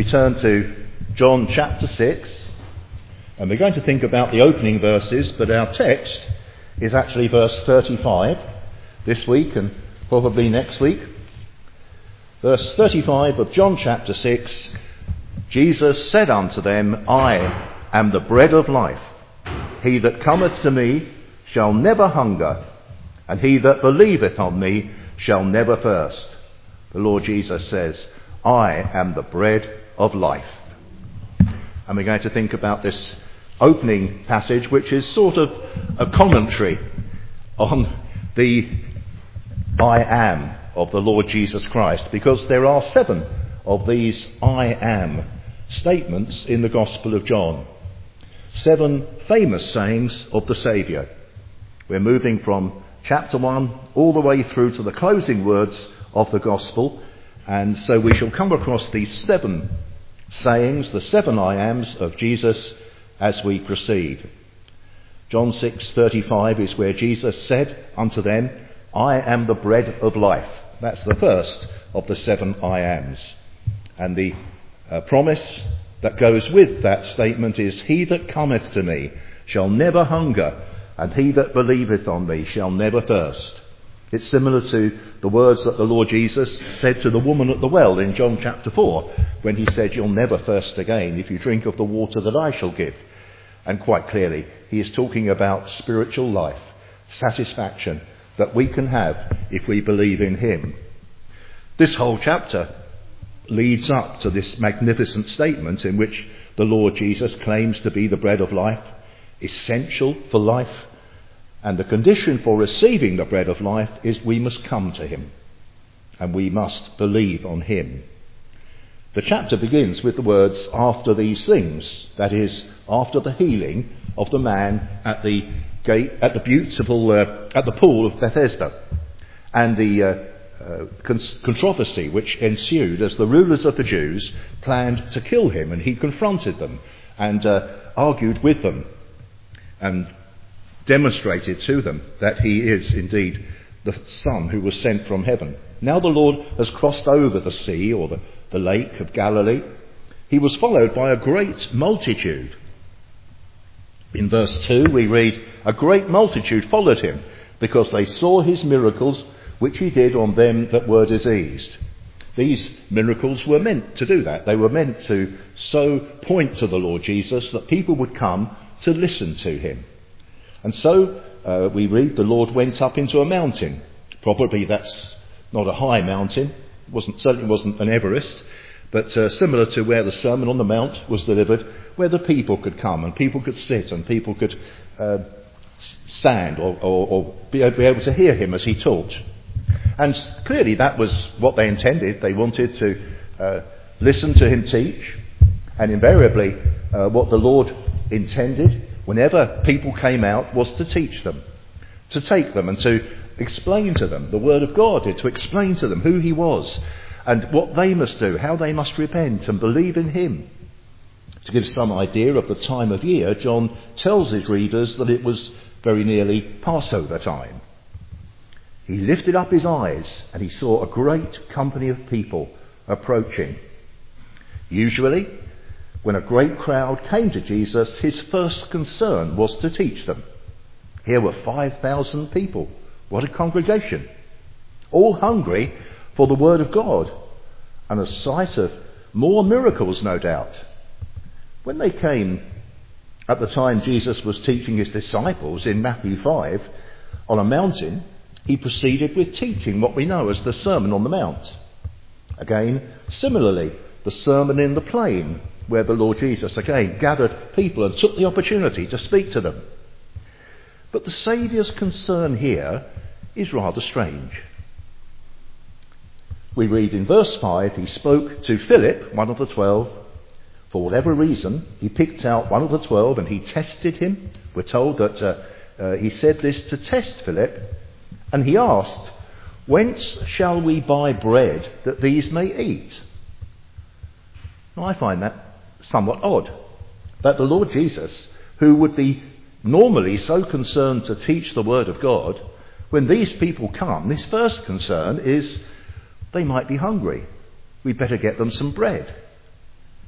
we turn to John chapter 6, and we're going to think about the opening verses, but our text is actually verse 35 this week and probably next week. Verse 35 of John chapter 6, Jesus said unto them, I am the bread of life. He that cometh to me shall never hunger, and he that believeth on me shall never thirst. The Lord Jesus says, I am the bread of life. And we're going to think about this opening passage, which is sort of a commentary on the I am of the Lord Jesus Christ, because there are 7 of these I am statements in the Gospel of John. 7 famous sayings of the Saviour. We're moving from chapter 1 all the way through to the closing words of the Gospel, and so we shall come across these 7 sayings, the 7 I ams of Jesus as we proceed. John 6:35 is where Jesus said unto them, I am the bread of life. That's the first of the 7 I ams. And the promise that goes with that statement is, he that cometh to me shall never hunger, and he that believeth on me shall never thirst. It's similar to the words that the Lord Jesus said to the woman at the well in John chapter 4, when he said, you'll never thirst again if you drink of the water that I shall give. And quite clearly, he is talking about spiritual life, satisfaction that we can have if we believe in him. This whole chapter leads up to this magnificent statement in which the Lord Jesus claims to be the bread of life, essential for life, and the condition for receiving the bread of life is we must come to him and we must believe on him. The chapter begins with the words, after these things, that is, after the healing of the man at the gate, at the pool of Bethesda, and the controversy which ensued as the rulers of the Jews planned to kill him, and he confronted them and argued with them and demonstrated to them that he is indeed the Son who was sent from heaven. Now the Lord has crossed over the sea, or the lake of Galilee. He was followed by a great multitude. In verse 2 we read, a great multitude followed him, because they saw his miracles which he did on them that were diseased. These miracles were meant to do that. They were meant to so point to the Lord Jesus that people would come to listen to him. And so we read the Lord went up into a mountain. Probably that's not a high mountain. Certainly wasn't an Everest, but similar to where the Sermon on the Mount was delivered, where the people could come and people could sit and people could stand or be able to hear him as he taught. And clearly that was what they intended. They wanted to listen to him teach, and invariably what the Lord intended whenever people came out was to teach them, to take them and to explain to them the word of God, to explain to them who he was and what they must do, how they must repent and believe in him. To give some idea of the time of year, John tells his readers that it was very nearly Passover time. He lifted up his eyes and he saw a great company of people approaching. Usually, when a great crowd came to Jesus, his first concern was to teach them. Here were 5,000 people. What a congregation. All hungry for the word of God and a sight of more miracles, no doubt. When they came at the time Jesus was teaching his disciples in Matthew 5 on a mountain, he proceeded with teaching what we know as the Sermon on the Mount. Again, similarly, the Sermon in the Plain, where the Lord Jesus again gathered people and took the opportunity to speak to them. But the Saviour's concern here is rather strange. We read in verse 5, he spoke to Philip, one of the 12. For whatever reason, he picked out one of the 12 and he tested him. We're told that he said this to test Philip, and he asked, whence shall we buy bread that these may eat? Now, I find that somewhat odd, that the Lord Jesus, who would be normally so concerned to teach the word of God, when these people come, his first concern is they might be hungry. We'd better get them some bread.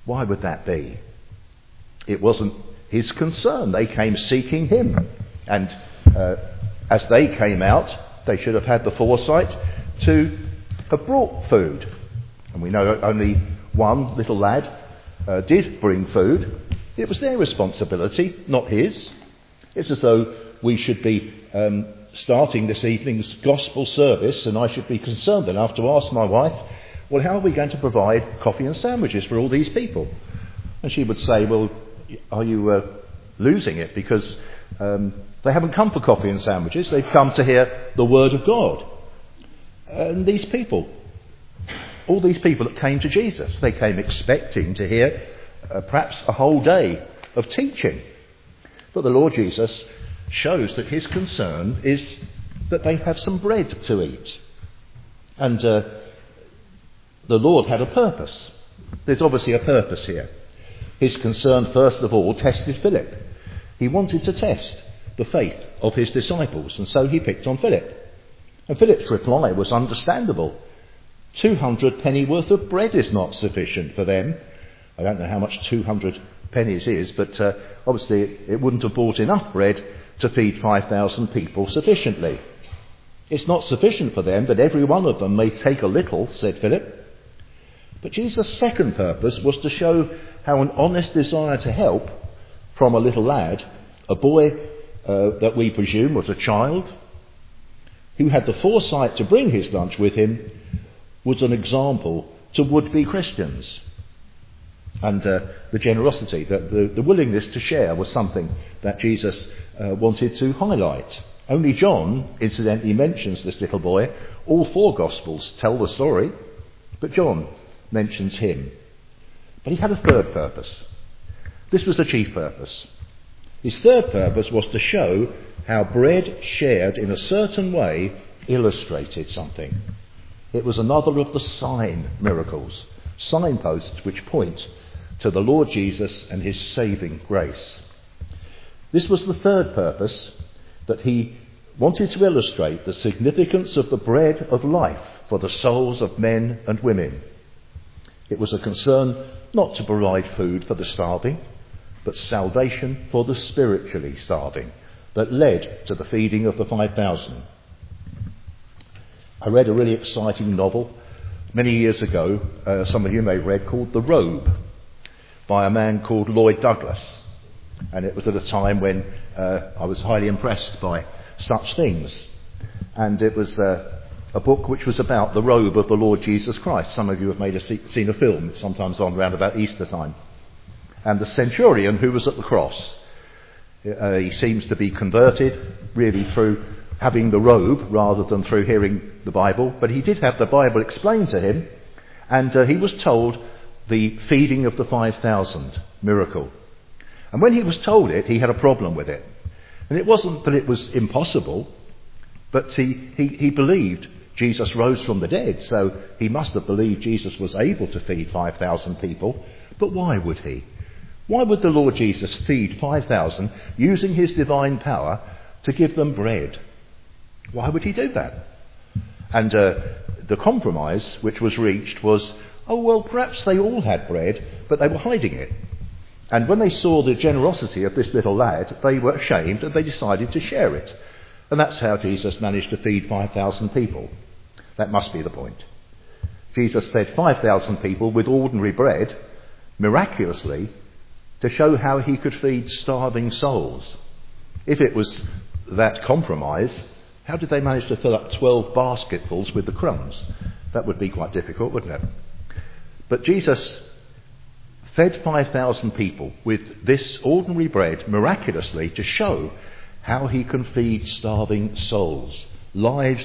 Why would that be? It wasn't his concern. They came seeking him. And as they came out, they should have had the foresight to have brought food. And we know only one little lad did bring food. It was their responsibility, not his. It's as though we should be starting this evening's gospel service, and I should be concerned enough to ask my wife, well, how are we going to provide coffee and sandwiches for all these people? And she would say, well, are you losing it? Because they haven't come for coffee and sandwiches, they've come to hear the word of God. And these people, all these people that came to Jesus, they came expecting to hear perhaps a whole day of teaching. But the Lord Jesus shows that his concern is that they have some bread to eat. And the Lord had a purpose. There's obviously a purpose here. His concern, first of all, tested Philip. He wanted to test the faith of his disciples, and so he picked on Philip. And Philip's reply was understandable. 200 penny worth of bread is not sufficient for them. I don't know how much 200 pennies is, but obviously it wouldn't have bought enough bread to feed 5,000 people sufficiently. It's not sufficient for them that every one of them may take a little, said Philip. But Jesus' second purpose was to show how an honest desire to help from a little lad, a boy that we presume was a child, who had the foresight to bring his lunch with him, was an example to would-be Christians. And the generosity, the willingness to share was something that Jesus wanted to highlight. Only John, incidentally, mentions this little boy. All four Gospels tell the story, but John mentions him. But he had a third purpose. This was the chief purpose. His third purpose was to show how bread shared in a certain way illustrated something. It was another of the sign miracles, signposts which point to the Lord Jesus and his saving grace. This was the third purpose, that he wanted to illustrate the significance of the bread of life for the souls of men and women. It was a concern not to provide food for the starving, but salvation for the spiritually starving that led to the feeding of the 5,000. I read a really exciting novel many years ago, some of you may have read, called The Robe, by a man called Lloyd Douglas. And it was at a time when I was highly impressed by such things. And it was a book which was about the robe of the Lord Jesus Christ. Some of you have seen a film. It's sometimes on around about Easter time. And the centurion who was at the cross, he seems to be converted really through having the robe rather than through hearing the Bible. But he did have the Bible explained to him, and he was told the feeding of the 5,000 miracle. And when he was told it, he had a problem with it. And it wasn't that it was impossible, but he believed Jesus rose from the dead, so he must have believed Jesus was able to feed 5,000 people. But why would he? Why would the Lord Jesus feed 5,000 using his divine power to give them bread? Why would he do that? And the compromise which was reached was, oh, well, perhaps they all had bread, but they were hiding it. And when they saw the generosity of this little lad, they were ashamed and they decided to share it. And that's how Jesus managed to feed 5,000 people. That must be the point. Jesus fed 5,000 people with ordinary bread, miraculously, to show how he could feed starving souls. If it was that compromise, how did they manage to fill up 12 basketfuls with the crumbs? That would be quite difficult, wouldn't it? But Jesus fed 5,000 people with this ordinary bread miraculously to show how he can feed starving souls, lives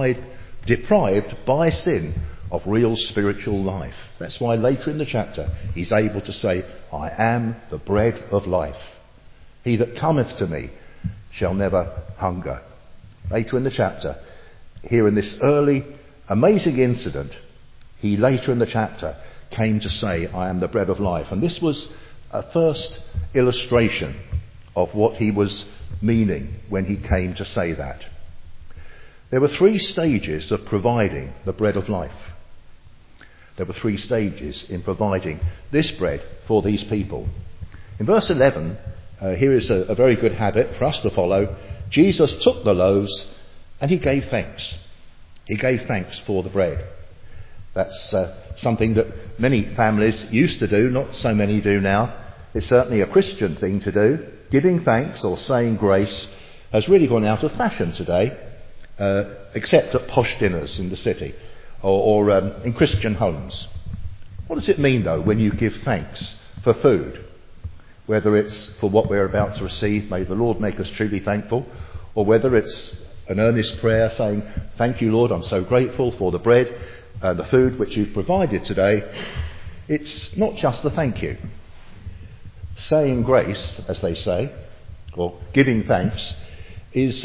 deprived by sin of real spiritual life. That's why later in the chapter he's able to say, I am the bread of life. He that cometh to me shall never hunger. Later in the chapter, here in this early amazing incident, he later in the chapter came to say, I am the bread of life. And this was a first illustration of what he was meaning when he came to say that. There were 3 stages of providing the bread of life. There were 3 stages in providing this bread for these people. In verse 11, here is a very good habit for us to follow. Jesus took the loaves and he gave thanks. He gave thanks for the bread. That's something that many families used to do, not so many do now. It's certainly a Christian thing to do. Giving thanks or saying grace has really gone out of fashion today, except at posh dinners in the city or in Christian homes. What does it mean, though, when you give thanks for food? Whether it's for what we're about to receive, may the Lord make us truly thankful, or whether it's an earnest prayer saying, thank you, Lord, I'm so grateful for the bread and the food which you've provided today. It's not just a thank you. Saying grace, as they say, or giving thanks, is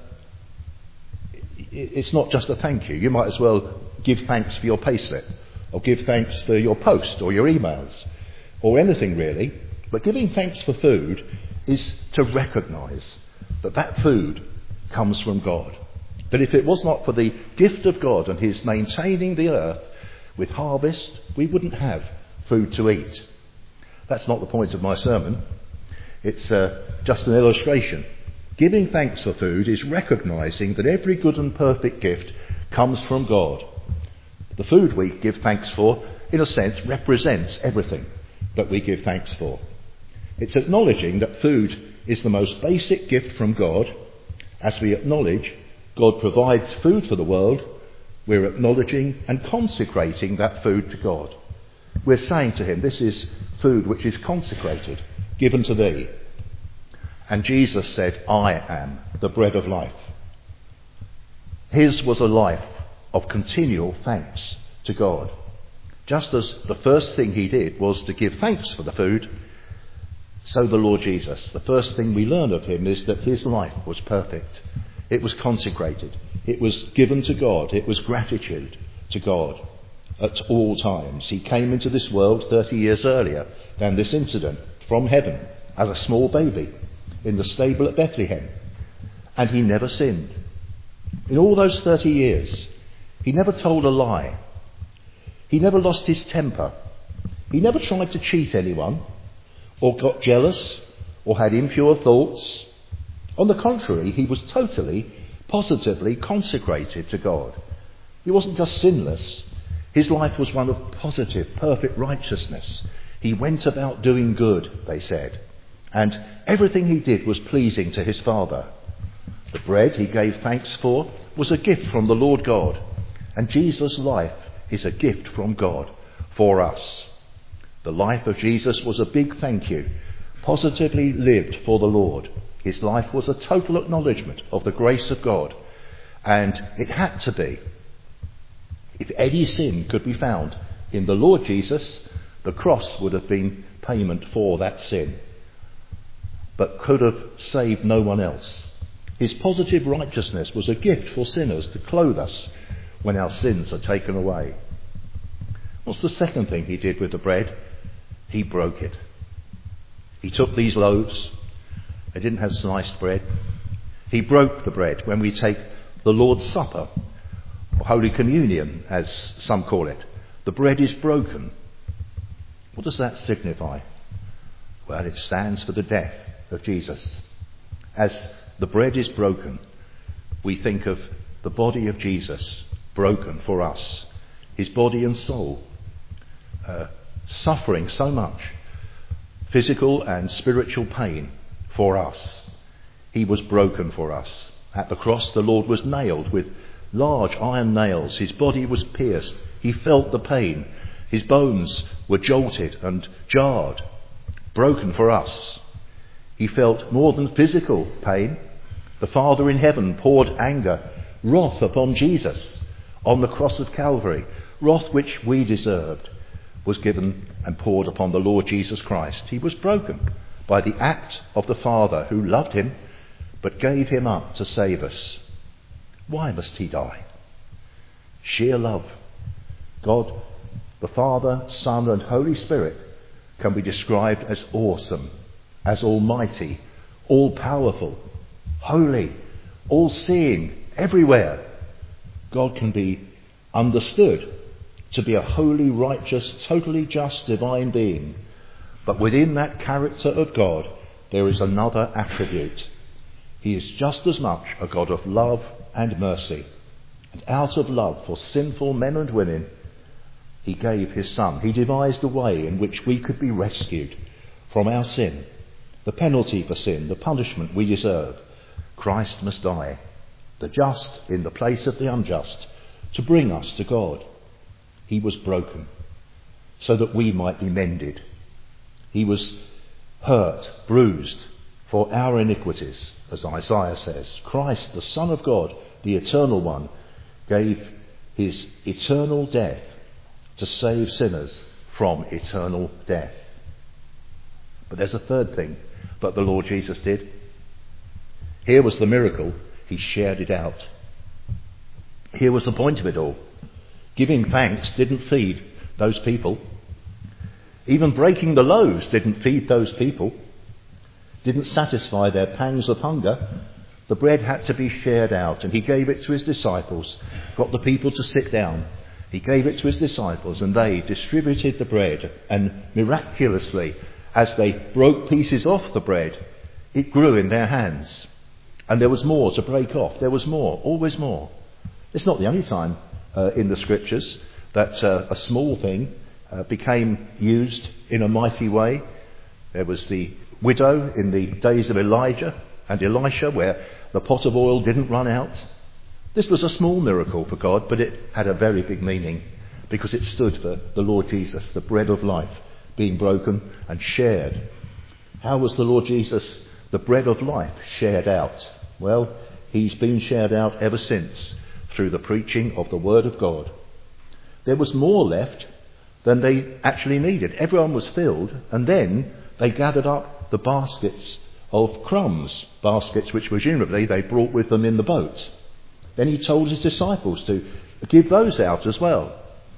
it's not just a thank you. You might as well give thanks for your payslip, or give thanks for your post or your emails, or anything really. But giving thanks for food is to recognise that that food comes from God. That if it was not for the gift of God and his maintaining the earth with harvest, we wouldn't have food to eat. That's not the point of my sermon. It's just an illustration. Giving thanks for food is recognising that every good and perfect gift comes from God. The food we give thanks for, in a sense, represents everything that we give thanks for. It's acknowledging that food is the most basic gift from God. As we acknowledge God provides food for the world, we're acknowledging and consecrating that food to God. We're saying to him, this is food which is consecrated, given to thee. And Jesus said, I am the bread of life. His was a life of continual thanks to God. Just as the first thing he did was to give thanks for the food, so the Lord Jesus, the first thing we learn of him is that his life was perfect. It was consecrated. It was given to God. It was gratitude to God at all times. He came into this world 30 years earlier than this incident from heaven as a small baby in the stable at Bethlehem. And he never sinned. In all those 30 years, he never told a lie. He never lost his temper. He never tried to cheat anyone, or got jealous, or had impure thoughts. On the contrary, he was totally, positively consecrated to God. He wasn't just sinless. His life was one of positive, perfect righteousness. He went about doing good, they said. And everything he did was pleasing to his Father. The bread he gave thanks for was a gift from the Lord God. And Jesus' life is a gift from God for us. The life of Jesus was a big thank you, positively lived for the Lord. His life was a total acknowledgement of the grace of God, and it had to be. If any sin could be found in the Lord Jesus, the cross would have been payment for that sin, but could have saved no one else. His positive righteousness was a gift for sinners to clothe us when our sins are taken away. What's the second thing he did with the bread? He broke it. He took these loaves. They didn't have sliced bread. He broke the bread when we take the Lord's Supper, or Holy Communion, as some call it. The bread is broken. What does that signify? Well, it stands for the death of Jesus. As the bread is broken, we think of the body of Jesus broken for us. His body and soul suffering so much physical and spiritual pain for us. He was broken for us. At the cross, the Lord was nailed with large iron nails. His body was pierced. He felt the pain. His bones were jolted and jarred, broken for us. He felt more than physical pain. The Father in heaven poured anger, wrath upon Jesus on the cross of Calvary. Wrath which we deserved was given and poured upon the Lord Jesus Christ. He was broken by the act of the Father who loved him but gave him up to save us. Why must he die? Sheer love. God, the Father, Son and Holy Spirit can be described as awesome, as almighty, all-powerful, holy, all-seeing, everywhere. God can be understood, to be a holy, righteous, totally just, divine being. But within that character of God, there is another attribute. He is just as much a God of love and mercy. And out of love for sinful men and women, he gave his Son. He devised a way in which we could be rescued from our sin, the penalty for sin, the punishment we deserve. Christ must die, the just in the place of the unjust, to bring us to God. He was broken so that we might be mended. He was hurt, bruised for our iniquities, as Isaiah says. Christ, the Son of God, the Eternal One, gave his eternal death to save sinners from eternal death. But there's a third thing that the Lord Jesus did. Here was the miracle. He shared it out. Here was the point of it all. Giving thanks didn't feed those people. Even breaking the loaves didn't feed those people. Didn't satisfy their pangs of hunger. The bread had to be shared out, and he gave it to his disciples, got the people to sit down. He gave it to his disciples, and they distributed the bread, and miraculously, as they broke pieces off the bread, it grew in their hands. And there was more to break off. There was more, always more. It's not the only time in the scriptures that a small thing became used in a mighty way. There was the widow in the days of Elijah and Elisha, where the pot of oil didn't run out. This was a small miracle for God, but it had a very big meaning, because it stood for the Lord Jesus, the bread of life, being broken and shared. How was the Lord Jesus, the bread of life, shared out? Well, he's been shared out ever since through the preaching of the Word of God. There was more left than they actually needed. Everyone was filled, and then they gathered up the baskets of crumbs, baskets which presumably they brought with them in the boat. Then he told his disciples to give those out as well.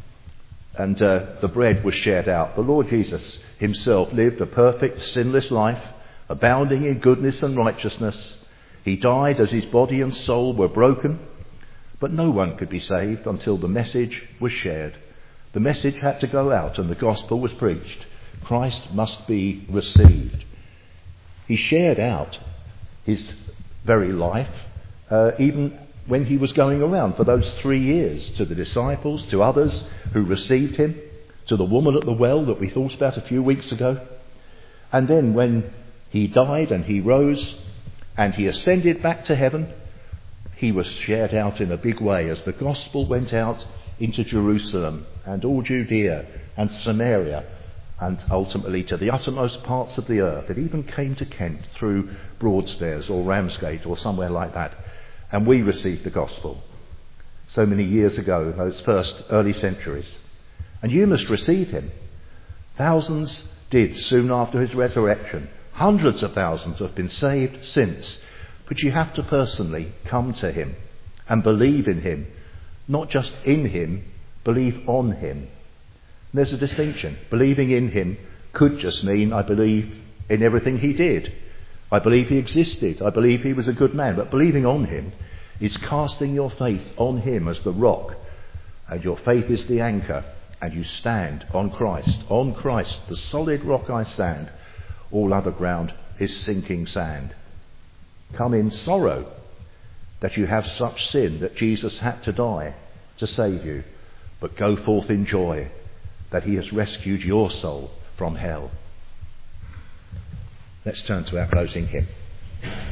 And the bread was shared out. The Lord Jesus himself lived a perfect, sinless life, abounding in goodness and righteousness. He died as his body and soul were broken, but no one could be saved until the message was shared. The message had to go out and the gospel was preached. Christ must be received. He shared out his very life, even when he was going around for those 3 years, to the disciples, to others who received him, to the woman at the well that we thought about a few weeks ago. And then when he died and he rose and he ascended back to heaven, he was shared out in a big way as the gospel went out into Jerusalem and all Judea and Samaria and ultimately to the uttermost parts of the earth. It even came to Kent through Broadstairs or Ramsgate or somewhere like that. And we received the gospel so many years ago, those first early centuries. And you must receive him. Thousands did soon after his resurrection. Hundreds of thousands have been saved since. But you have to personally come to him and believe in him. Not just in him, believe on him. There's a distinction. Believing in him could just mean I believe in everything he did. I believe he existed. I believe he was a good man. But believing on him is casting your faith on him as the rock. And your faith is the anchor. And you stand on Christ. On Christ, the solid rock I stand. All other ground is sinking sand. Come in sorrow that you have such sin that Jesus had to die to save you. But go forth in joy that he has rescued your soul from hell. Let's turn to our closing hymn.